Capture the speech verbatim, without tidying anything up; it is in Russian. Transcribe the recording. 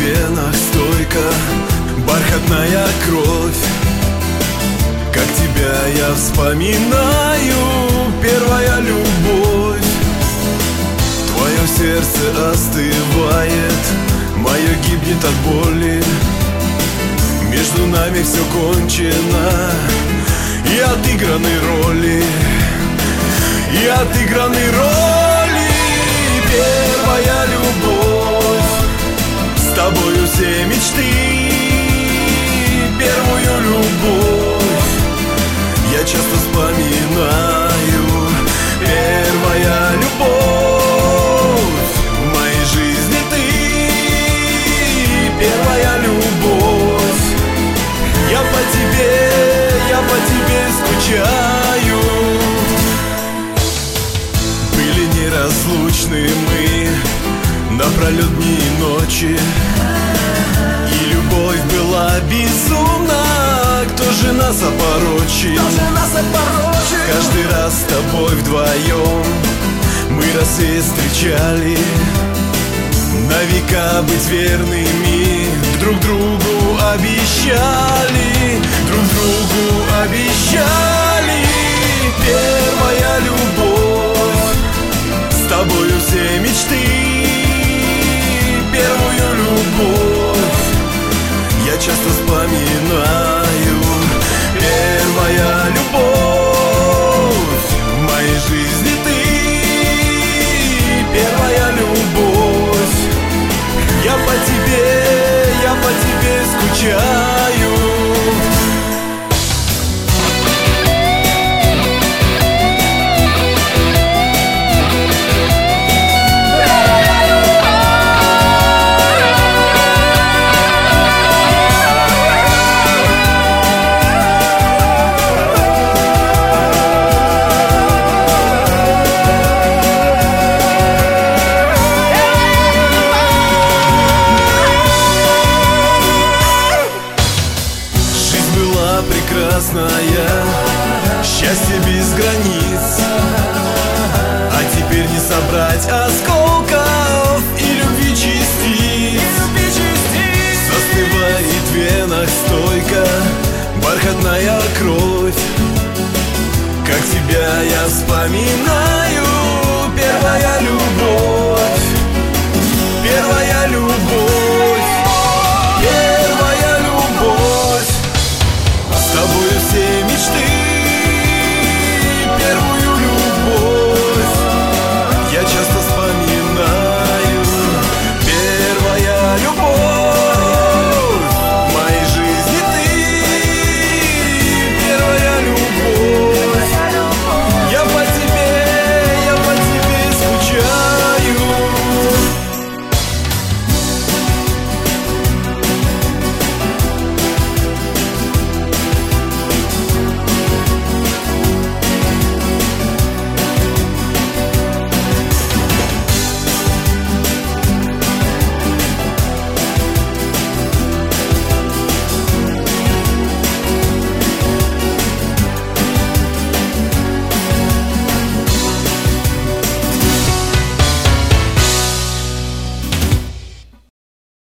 венах стойко бархатная кровь. Как тебя я вспоминаю, первая любовь. Твое сердце остывает, мое гибнет от боли. Между нами все кончено, и отыграны роли, и отыграны роли. Первая любовь, с тобою все мечты. Первую любовь я часто вспоминаю. Первая любовь, в моей жизни ты. Первая любовь, я по тебе, я по тебе скучаю. Были неразлучны мы напролет дни и ночи, и любовь была безумна. Кто же нас опорочил? Кто же нас опорочил? Каждый раз с тобой вдвоем мы рассвет встречали. На века быть верными друг другу обещали, друг другу обещали. Первая любовь, с тобою все мечты. Первую любовь я часто вспоминаю. Первая любовь, в моей жизни ты. Первая любовь, я по тебе, я по тебе скучаю. Прекрасная, счастье без границ, а теперь не собрать осколков и любви частиц. Застывает в венах стойко бархатная кровь. Как тебя я вспоминаю, первая любовь.